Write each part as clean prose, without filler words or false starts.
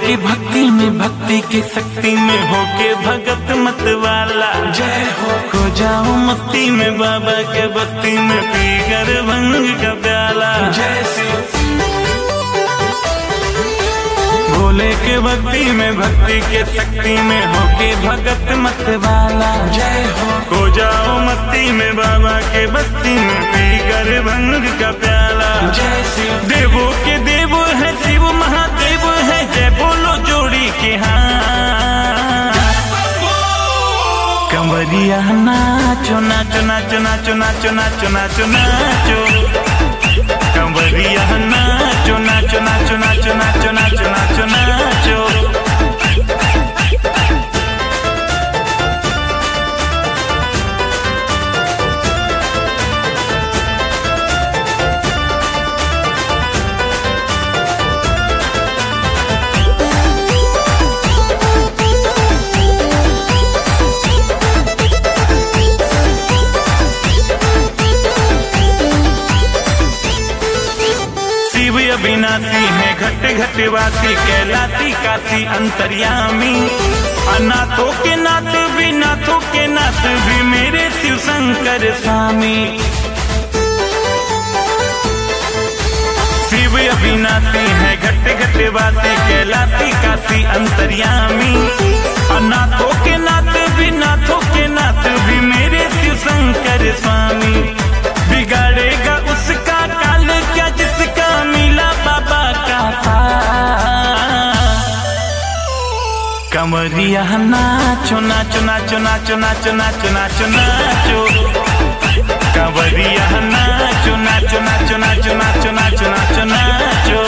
के भक्ति में भक्ति की शक्ति में होके भगत मत वाला जय हो। खो जाओ मस्ती में बाबा के बस्ती में पी कर भंग का प्याला जय शिव। भोले के भक्ति में भक्ति के शक्ति में होके भगत मत वाला जय हो। खो जाओ मस्ती में बाबा के बस्ती में पी कर भंग का प्याला जय शिव। देवों के देव है शिव महादेव है, जय बोलो जोड़ी के हाँ। कंवरिया नाचो नाचो नाचो नाचो नाचो नाचो नाचो नाचो। कंवरिया नाचो नाचो नाचो नाचो नाचो नाचो नाचो नाचो। अविनाशी है घट घट वासी कैलाशी काशी अंतर्यामी। अनाथों के नाथ भी नाथों के नाथ भी मेरे शिव शंकर स्वामी। शिव अविनाशी है घट घट वासी कैलाशी काशी अंतर्यामी। अनाथों के नाथ भी नाथों के नाथ भी मेरे शिव शंकर स्वामी। बिगाड़ेगा उसका काल क्या जिसका मिला बाबा का साथ। कंवरिया नाचो नाचो नाचो नाचो नाचो नाचो नाचो नाचो। कंवरिया नाचो नाचो नाचो नाचो नाचो नाचो नाचो नाचो।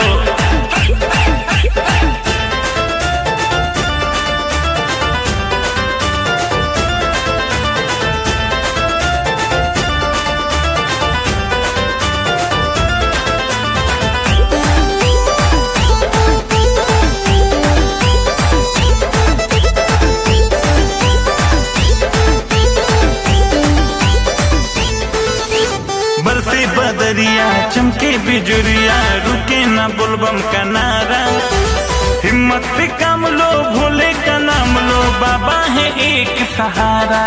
बरसे बदरिया चमके बिजुरिया रुके ना बुलबम का नारा। हिम्मत से काम लो भोले का नाम लो बाबा है एक सहारा।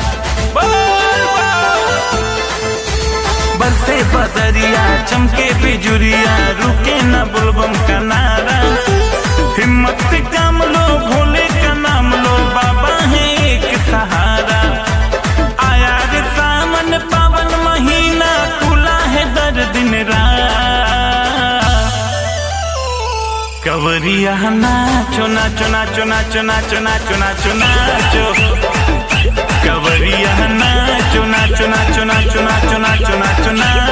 बरसे बदरिया चमके बिजुरिया रुके ना बुलबम का नारा। हिम्मत से काम लो भोले का नाम लो बाबा है एक सहारा। आया रे सावन पावन महीना खुला है दर दिन रात। कंवरिया नाचो नाचो नाचो नाचो नाचो नाचो नाचो नाचो। कंवरिया नाचो नाचो नाचो नाचो नाचो नाचो नाचो नाचो।